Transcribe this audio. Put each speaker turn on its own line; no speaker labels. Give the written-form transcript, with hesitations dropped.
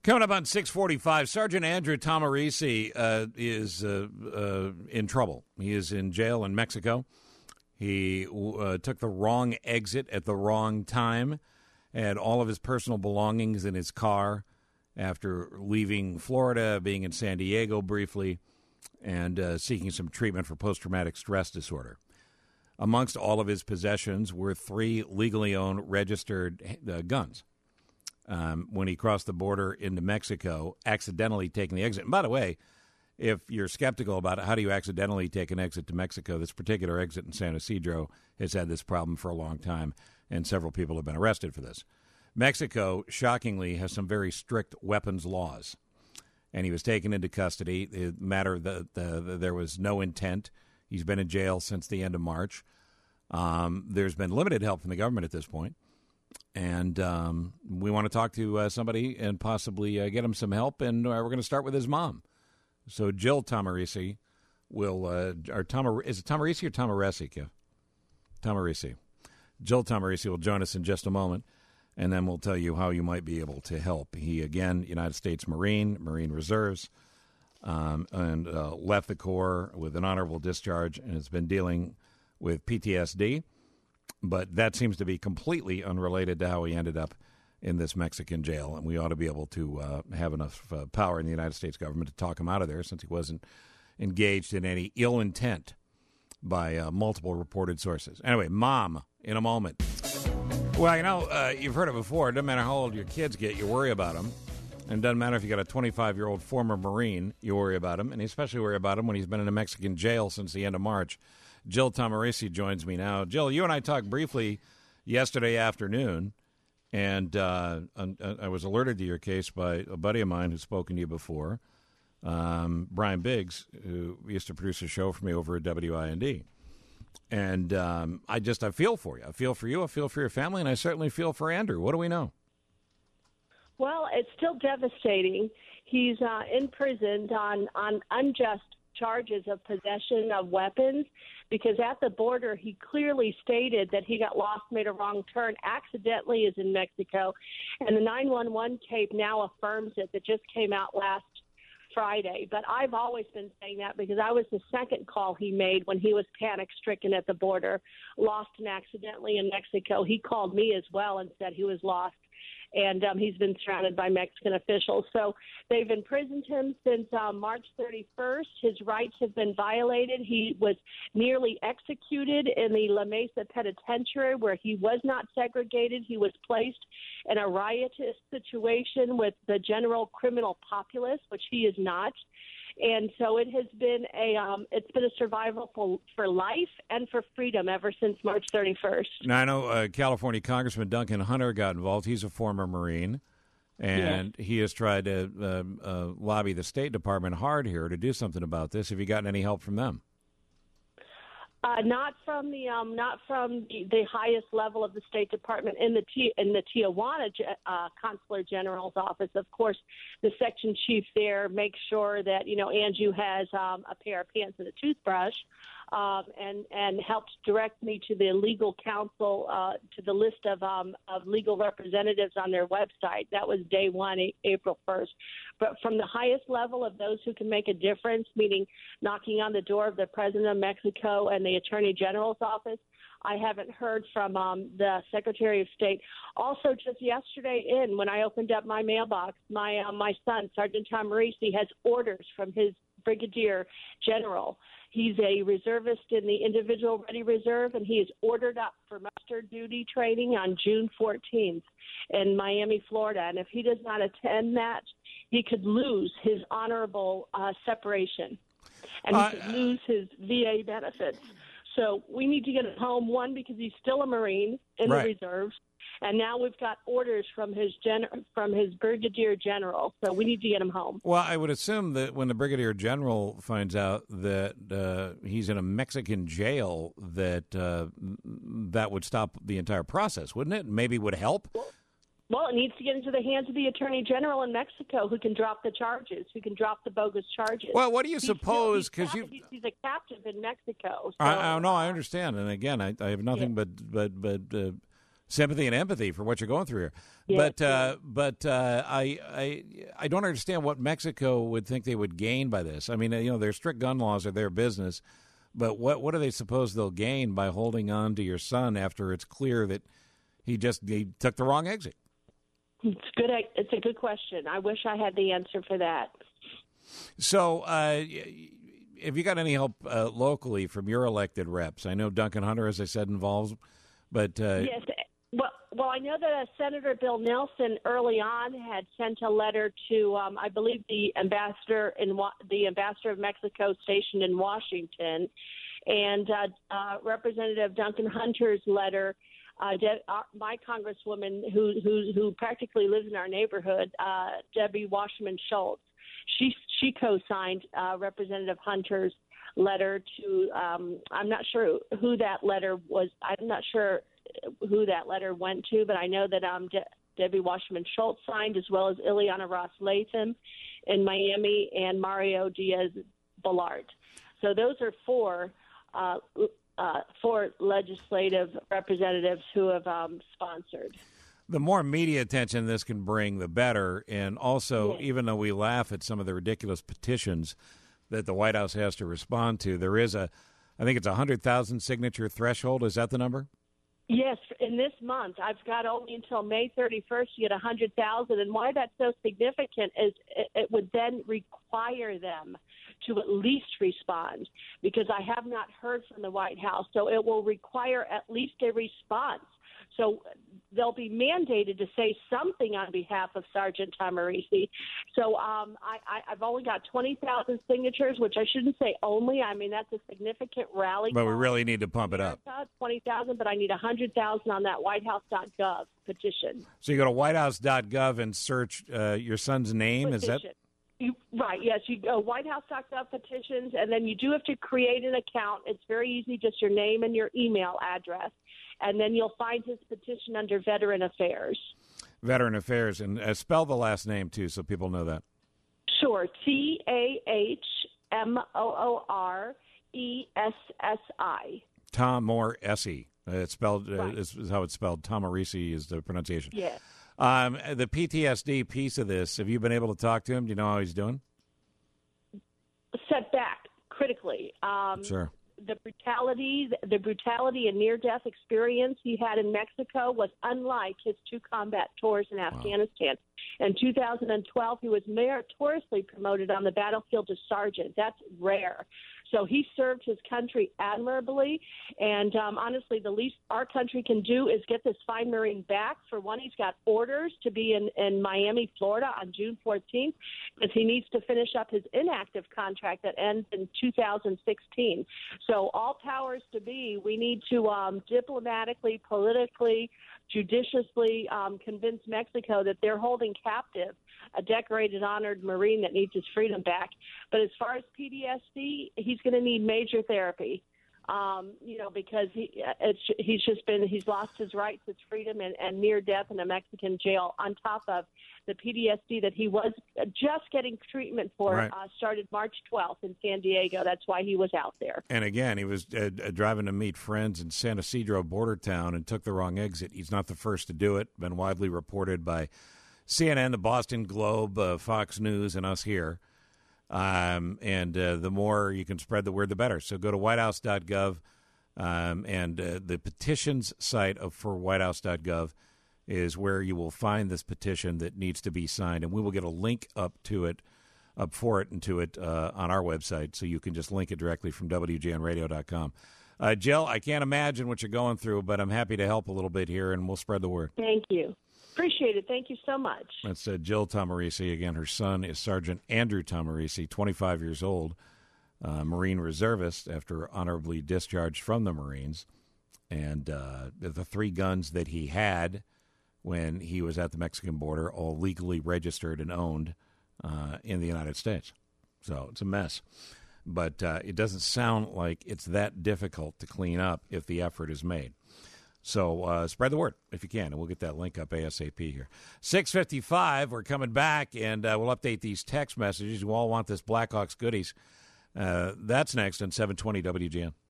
Coming up on 645, Sergeant Andrew Tamarisi is in trouble. He is in jail in Mexico. He took the wrong exit at the wrong time, had all of his personal belongings in his car after leaving Florida, being in San Diego briefly, and seeking some treatment for post-traumatic stress disorder. Amongst all of his possessions were 3 legally owned registered guns. When he crossed the border into Mexico, accidentally taking the exit. And by the way, if you're skeptical about it, how do you accidentally take an exit to Mexico? This particular exit in San Ysidro has had this problem for a long time, and several people have been arrested for this. Mexico, shockingly, has some very strict weapons laws, and he was taken into custody. It mattered that there was no intent. He's been in jail since the end of March. There's been limited help from the government at this point. And we want to talk to somebody and possibly get him some help. And we're going to start with his mom. So Jill Tamarisi will, is it Tamarisi or Tamaresi, Kev? Tamarisi. Jill Tamarisi will join us in just a moment. And then we'll tell you how you might be able to help. He, again, United States Marine Reserves, and left the Corps with an honorable discharge and has been dealing with PTSD. But that seems to be completely unrelated to how he ended up in this Mexican jail. And we ought to be able to have enough power in the United States government to talk him out of there, since he wasn't engaged in any ill intent by multiple reported sources. Anyway, Mom, in a moment. Well, you've heard it before. It doesn't matter how old your kids get, you worry about them. And it doesn't matter if you got a 25-year-old former Marine, you worry about him. And you especially worry about him when he's been in a Mexican jail since the end of March. Jill Tamarisi joins me now. Jill, you and I talked briefly yesterday afternoon, and I was alerted to your case by a buddy of mine who's spoken to you before, Brian Biggs, who used to produce a show for me over at WIND. And I feel for you. I feel for you. I feel for your family, and I certainly feel for Andrew. What do we know?
Well, it's still devastating. He's imprisoned on unjust charges of possession of weapons, because at the border he clearly stated that he got lost, made a wrong turn, accidentally is in Mexico, and the 911 tape now affirms it. That just came out last Friday. But I've always been saying that because I was the second call he made when he was panic-stricken at the border, lost and accidentally in Mexico. He called me as well and said he was lost. And he's been surrounded by Mexican officials. So they've imprisoned him since March 31st. His rights have been violated. He was nearly executed in the La Mesa Penitentiary, where he was not segregated. He was placed in a riotous situation with the general criminal populace, which he is not. And so it has been a survival for life and for freedom ever since March 31st.
Now, I know California Congressman Duncan Hunter got involved. He's a former Marine, and he has tried to lobby the State Department hard here to do something about this. Have you gotten any help from them?
Not from the highest level of the State Department in the Tijuana Consular General's office. Of course, the section chief there makes sure that Andrew has a pair of pants and a toothbrush, and helped direct me to the legal counsel, to the list of legal representatives on their website. That was day one, April 1st. But from the highest level of those who can make a difference, meaning knocking on the door of the President of Mexico and the Attorney General's office, I haven't heard from the Secretary of State. Also, just yesterday when I opened up my mailbox, my son, Sergeant Tamarisi, has orders from his Brigadier General. He's a reservist in the Individual Ready Reserve, and he is ordered up for muster duty training on June 14th in Miami, Florida. And if he does not attend that, he could lose his honorable separation, and he could lose his VA benefits. So we need to get him home, one, because he's still a Marine in the reserves, and now we've got orders from his Brigadier General, so we need to get him home.
Well, I would assume that when the Brigadier General finds out that he's in a Mexican jail, that that would stop the entire process, wouldn't it? Maybe would help?
Well, it needs to get into the hands of the Attorney General in Mexico, who can drop the charges, who can drop the bogus charges.
Well, what do you suppose? Because
he's a captive in Mexico. So,
I understand, and again, I have nothing but sympathy and empathy for what you're going through here.
Yes,
But I don't understand what Mexico would think they would gain by this. I mean, their strict gun laws are their business, but what do they suppose they'll gain by holding on to your son after it's clear that he took the wrong exit?
It's good. It's a good question. I wish I had the answer for that.
So, have you got any help locally from your elected reps? I know Duncan Hunter, as I said, involves, but
yes. Well, I know that Senator Bill Nelson early on had sent a letter to, I believe, the ambassador of Mexico stationed in Washington, and Representative Duncan Hunter's letter. My congresswoman, who practically lives in our neighborhood, Debbie Wasserman Schultz, she co-signed Representative Hunter's letter to. I'm not sure who that letter was. I'm not sure who that letter went to, but I know that Debbie Wasserman Schultz signed, as well as Ileana Ross Latham in Miami and Mario Diaz-Balart. So those are four legislative representatives who have sponsored.
The more media attention this can bring, the better. And also, even though we laugh at some of the ridiculous petitions that the White House has to respond to, there is I think it's 100,000 signature threshold. Is that the number?
Yes, in this month, I've got only until May 31st to get 100,000. And why that's so significant is it would then require them to at least respond, because I have not heard from the White House. So it will require at least a response. So they'll be mandated to say something on behalf of Sergeant Tamarisi. So I've only got 20,000 signatures, which I shouldn't say only. I mean, that's a significant rally.
But we really need to pump it up.
20,000, but I need 100,000 on that whitehouse.gov petition.
So you go to whitehouse.gov and search your son's name?
Petition.
Is that?
Right, yes. You go whitehouse.gov petitions, and then you do have to create an account. It's very easy, just your name and your email address. And then you'll find his petition under Veteran Affairs. Veteran
Affairs. And spell the last name, too, so people know that.
Sure. Tahmooresi.
Tamarisi. It's spelled, right. Is how it's spelled. Tamarisi is the pronunciation.
Yes.
The PTSD piece of this, have you been able to talk to him? Do you know how he's doing?
Set back critically.
Sure.
The brutality and near-death experience he had in Mexico was unlike his two combat tours in Afghanistan. In 2012, he was meritoriously promoted on the battlefield to sergeant. That's rare. So he served his country admirably, and honestly, the least our country can do is get this fine Marine back. For one, he's got orders to be in Miami, Florida on June 14th, because he needs to finish up his inactive contract that ends in 2016. So all powers to be, we need to diplomatically, politically, judiciously convince Mexico that they're holding captive a decorated, honored Marine that needs his freedom back. But as far as PTSD, he's going to need major therapy, because he's lost his rights, his freedom, and near death in a Mexican jail, on top of the PTSD that he was just getting treatment for.
Right.
Started March 12th in San Diego. That's why he was out there.
And again, he was driving to meet friends in San Ysidro border town and took the wrong exit. He's not the first to do it. Been widely reported by CNN, the Boston Globe, Fox News, and us here. The more you can spread the word, the better. So go to whitehouse.gov, and the petitions site for whitehouse.gov is where you will find this petition that needs to be signed, and we will get a link up for it on our website, so you can just link it directly from WGNradio.com. Jill, I can't imagine what you're going through, but I'm happy to help a little bit here, and we'll spread the word.
Thank you. Appreciate it. Thank you so much.
That's Jill Tamarisi. Again, her son is Sergeant Andrew Tamarisi, 25 years old, Marine reservist after honorably discharged from the Marines. And the three guns that he had when he was at the Mexican border, all legally registered and owned in the United States. So it's a mess. But it doesn't sound like it's that difficult to clean up if the effort is made. So spread the word if you can, and we'll get that link up ASAP here. 6:55, we're coming back, and we'll update these text messages. You all want this Blackhawks goodies. That's next on 720 WGN.